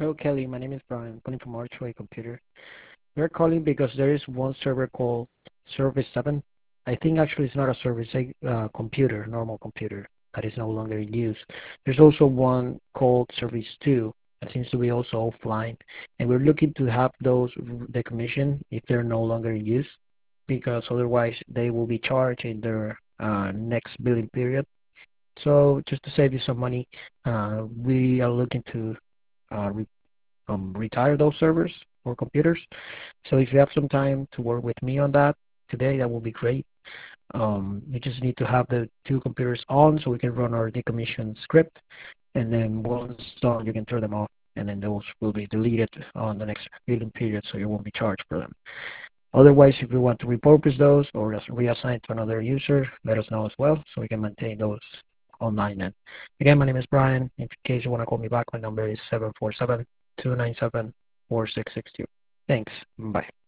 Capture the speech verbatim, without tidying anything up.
Hello, Kelly. My name is Brian, calling from Archway Computer. We're calling because there is one server called Service seven. I think actually it's not a service, it's a uh, computer, normal computer that is no longer in use. There's also one called Service two that seems to be also offline, and we're looking to have those decommissioned if they're no longer in use, because otherwise they will be charged in their uh, next billing period. So just to save you some money, uh, we are looking to uh, re- um, retire those servers or computers. So if you have some time to work with me on that today, that will be great. Um, you just need to have the two computers on so we can run our decommission script. And then once done, you can turn them off. And then those will be deleted on the next billing period, so you won't be charged for them. Otherwise, if you want to repurpose those or just reassign to another user, let us know as well so we can maintain those online then. Again, my name is Brian. In case you want to call me back, my number is seven four seven, two nine seven, four six six two. Thanks. Bye.